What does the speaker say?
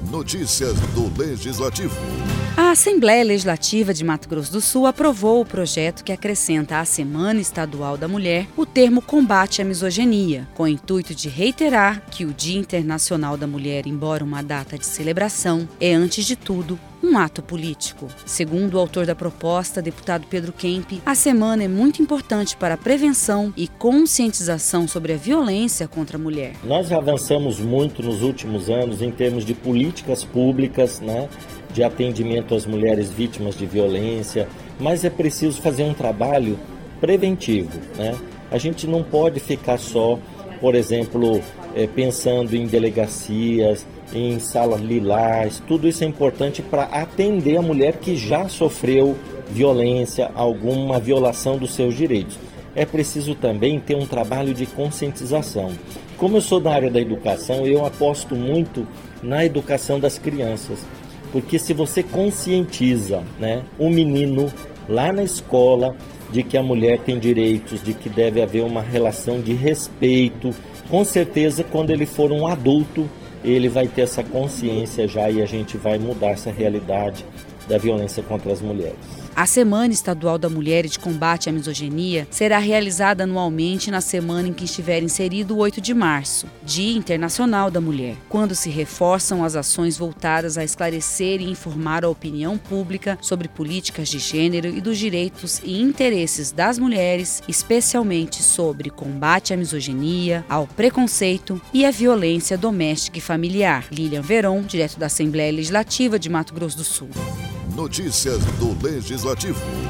Notícias do Legislativo. A Assembleia Legislativa de Mato Grosso do Sul aprovou o projeto que acrescenta à Semana Estadual da Mulher o termo combate à misoginia, com o intuito de reiterar que o Dia Internacional da Mulher, embora uma data de celebração, é, antes de tudo, um ato político. Segundo o autor da proposta, deputado Pedro Kemp, a semana é muito importante para a prevenção e conscientização sobre a violência contra a mulher. Nós avançamos muito nos últimos anos em termos de políticas públicas, de atendimento às mulheres vítimas de violência, mas é preciso fazer um trabalho preventivo. A gente não pode ficar só, por exemplo, pensando em delegacias, em salas lilás. Tudo isso é importante para atender a mulher que já sofreu violência, alguma violação dos seus direitos. É preciso também ter um trabalho de conscientização. Como eu sou da área da educação, eu aposto muito na educação das crianças, porque se você conscientiza um menino lá na escola de que a mulher tem direitos, de que deve haver uma relação de respeito, com certeza quando ele for um adulto, ele vai ter essa consciência já e a gente vai mudar essa realidade da violência contra as mulheres. A Semana Estadual da Mulher e de Combate à Misoginia será realizada anualmente na semana em que estiver inserido o 8 de março, Dia Internacional da Mulher, quando se reforçam as ações voltadas a esclarecer e informar a opinião pública sobre políticas de gênero e dos direitos e interesses das mulheres, especialmente sobre combate à misoginia, ao preconceito e à violência doméstica e familiar. Lilian Veron, direto da Assembleia Legislativa de Mato Grosso do Sul. Notícias do Legislativo.